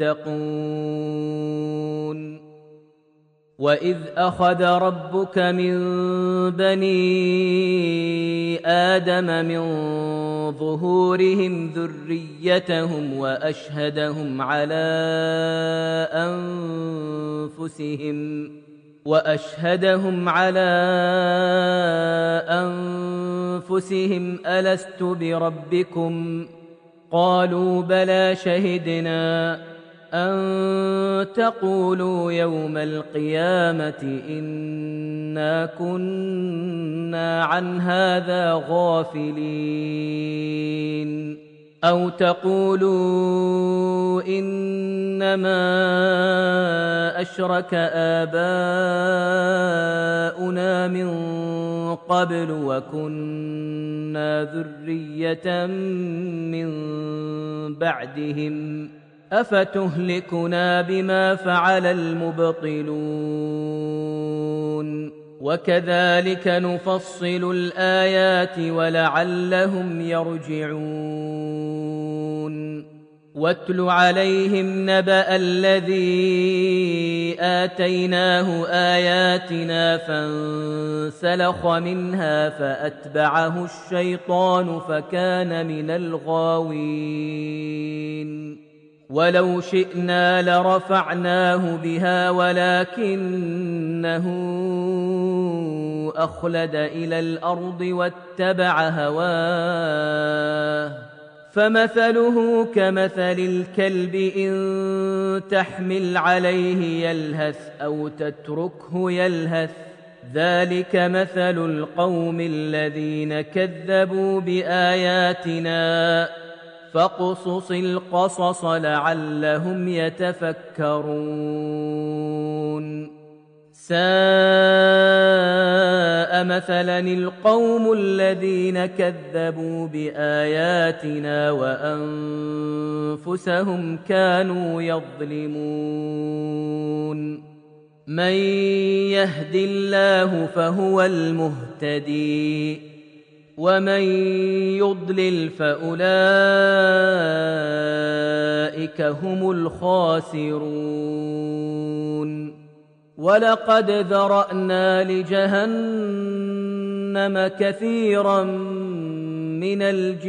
تتقون وإذ أخذ ربك من بني آدم من ظهورهم ذريتهم وأشهدهم على أنفسهم وأشهدهم على أنفسهم ألست بربكم قالوا بلى شهدنا أن تقولوا يوم القيامة إنا كنا عن هذا غافلين أو تقولوا إنما أشرك آباؤنا من قبل وكنا ذرية من بعدهم أفتهلكنا بما فعل المبطلون وكذلك نفصل الآيات ولعلهم يرجعون واتل عليهم نبأ الذي آتيناه آياتنا فانسلخ منها فأتبعه الشيطان فكان من الغاوين ولو شئنا لرفعناه بها ولكنه أخلد إلى الأرض واتبع هواه فمثله كمثل الكلب إن تحمل عليه يلهث أو تتركه يلهث ذلك مثل القوم الذين كذبوا بآياتنا فاقصص القصص لعلهم يتفكرون ساء مثلا القوم الذين كذبوا بآياتنا وأنفسهم كانوا يظلمون من يهد الله فهو المهتدي ومن يضلل فأولئك هم الخاسرون ولقد ذرأنا لجهنم كثيرا من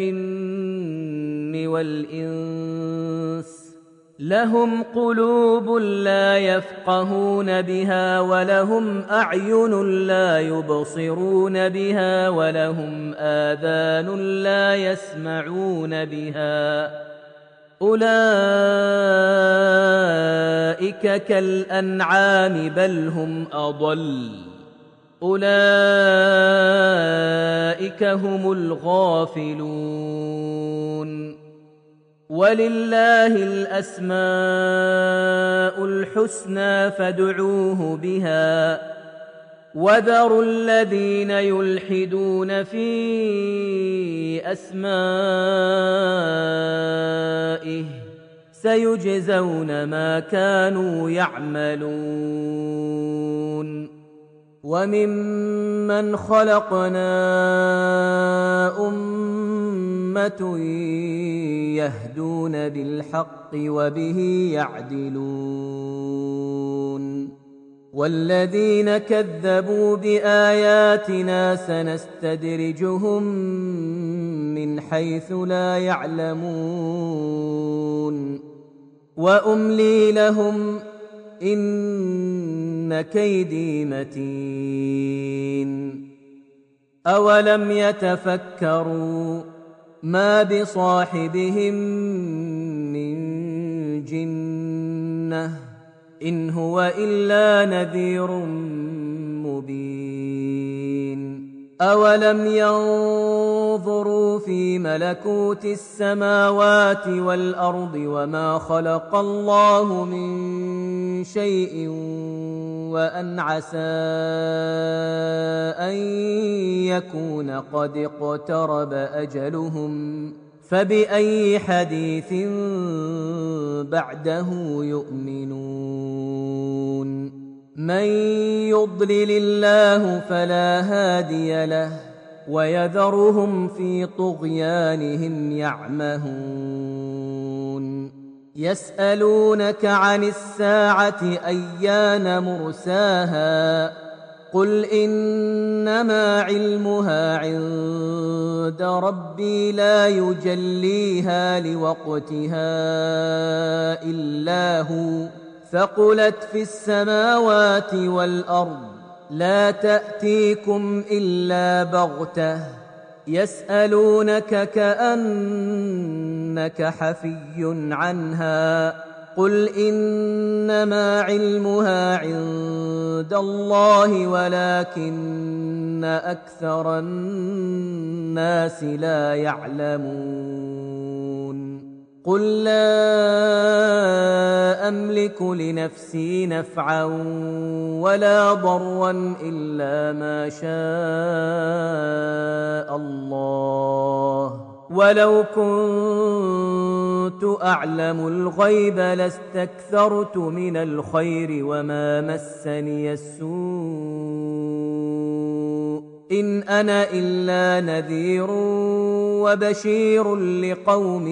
الجن والإنس لهم قلوب لا يفقهون بها ولهم أعين لا يبصرون بها ولهم آذان لا يسمعون بها أولئك كالأنعام بل هم أضل أولئك هم الغافلون ولله الأسماء الحسنى فادعوه بها وذروا الذين يلحدون في أسمائه سيجزون ما كانوا يعملون وممن خلقنا أمة يهدون بالحق وبه يعدلون والذين كذبوا بآياتنا سنستدرجهم من حيث لا يعلمون وأملي لهم إن كيدي متين أولم يتفكروا ما بصاحبهم من جنة إن هو إلا نذير مبين أولم ينظروا انظروا في ملكوت السماوات والأرض وما خلق الله من شيء وأن عسى أن يكون قد اقترب أجلهم فبأي حديث بعده يؤمنون من يضلل الله فلا هادي له ويذرهم في طغيانهم يعمهون يسألونك عن الساعة أيان مرساها قل إنما علمها عند ربي لا يجليها لوقتها إلا هو ثقلت في السماوات والأرض لا تأتيكم إلا بغتة يسألونك كأنك حفي عنها قل إنما علمها عند الله ولكن أكثر الناس لا يعلمون قل لا أملك لنفسي نفعا ولا ضرا إلا ما شاء الله ولو كنت أعلم الغيب لاستكثرت من الخير وما مسني السوء إن أنا إلا نذير وبشير لقوم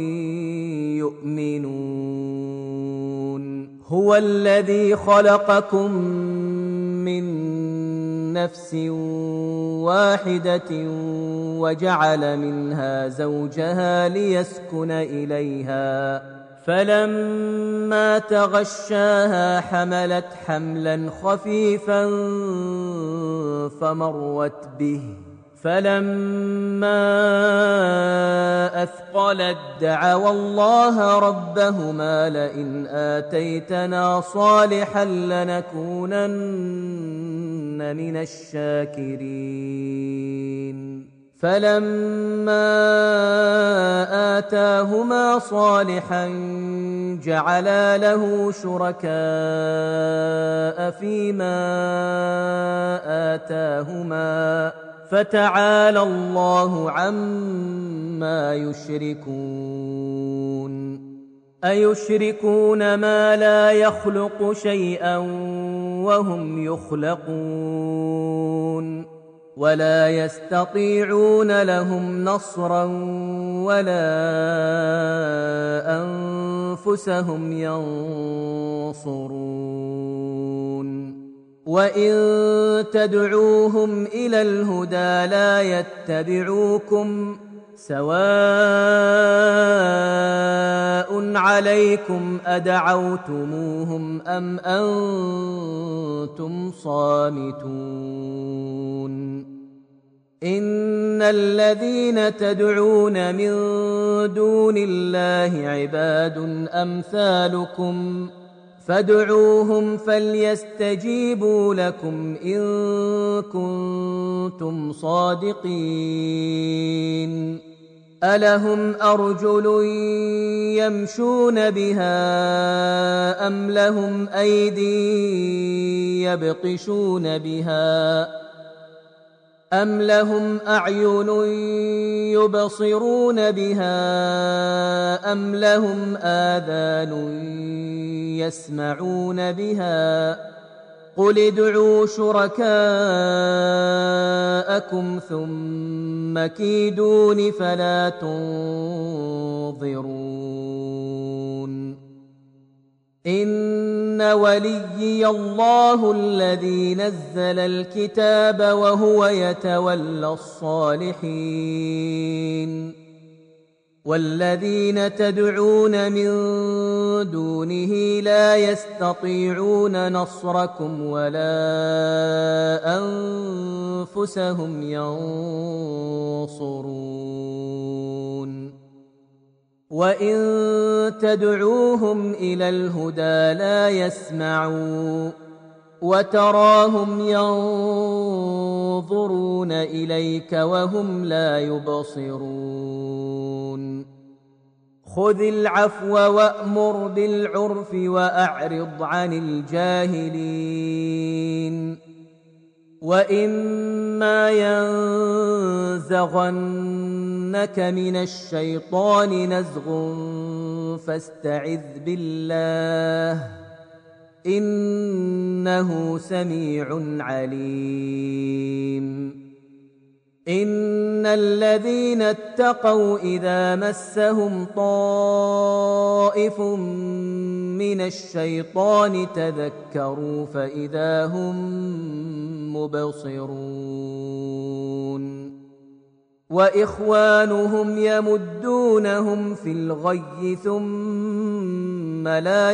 يؤمنون هو الذي خلقكم من نفس واحدة وجعل منها زوجها ليسكن إليها فلما تغشاها حملت حملا خفيفا فمرت به فلما أثقلت دعوا الله ربهما لئن آتيتنا صالحا لنكونن من الشاكرين فلما آتاهما صالحا جعلا له شركاء فيما آتاهما فتعالى الله عما يشركون أيشركون ما لا يخلق شيئا وهم يخلقون ولا يستطيعون لهم نصرا ولا أنفسهم ينصرون وإن تدعوهم إلى الهدى لا يتبعوكم سواء عليكم أدعوتموهم أم أنتم صامتون إن الذين تدعون من دون الله عباد أمثالكم فادعوهم فليستجيبوا لكم إن كنتم صادقين ألهم أرجل يمشون بها أم لهم أيدي يبطشون بها أم لهم أعين يبصرون بها أم لهم آذان يسمعون بها قل ادعوا شركاءكم ثم كيدون فلا تنظرون إن وليي الله الذي نزل الكتاب وهو يتولى الصالحين والذين تدعون من دونه لا يستطيعون نصركم ولا أنفسهم ينصرون وإن تدعوهم إلى الهدى لا يسمعوا وتراهم ينظرون إليك وهم لا يبصرون خذ العفو وأمر بالعرف وأعرض عن الجاهلين وإما ينزغنك من الشيطان نزغ فاستعذ بالله إنه سميع عليم إن الذين اتقوا إذا مسهم طائف من الشيطان تذكروا فإذا هم مبصرون وإخوانهم يمدونهم في الغي ثم لا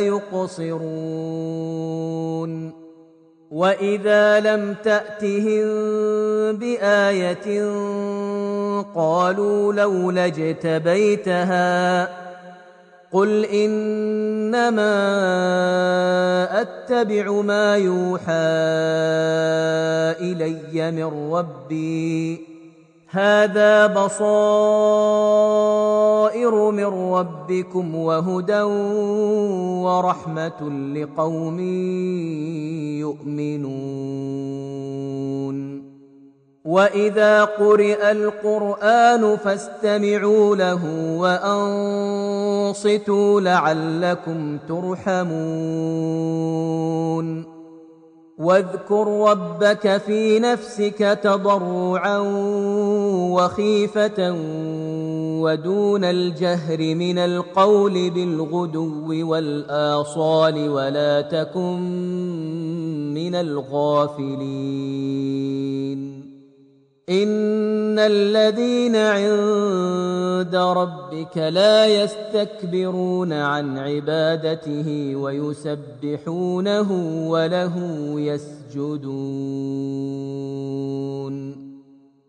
يقصرون وإذا لم تأتهم بآية قالوا لولا اجتبيتها قل إنما أتبع ما يوحى إلي من ربي هذا بصائر من ربكم وهدى ورحمة لقوم يؤمنون وإذا قرئ القرآن فاستمعوا له وأنصتوا لعلكم ترحمون واذكر ربك في نفسك تضرعا وخيفة ودون الجهر من القول بالغدو والآصال ولا تكن من الغافلين إن الذين عند ربك لا يستكبرون عن عبادته ويسبحونه وله يسجدون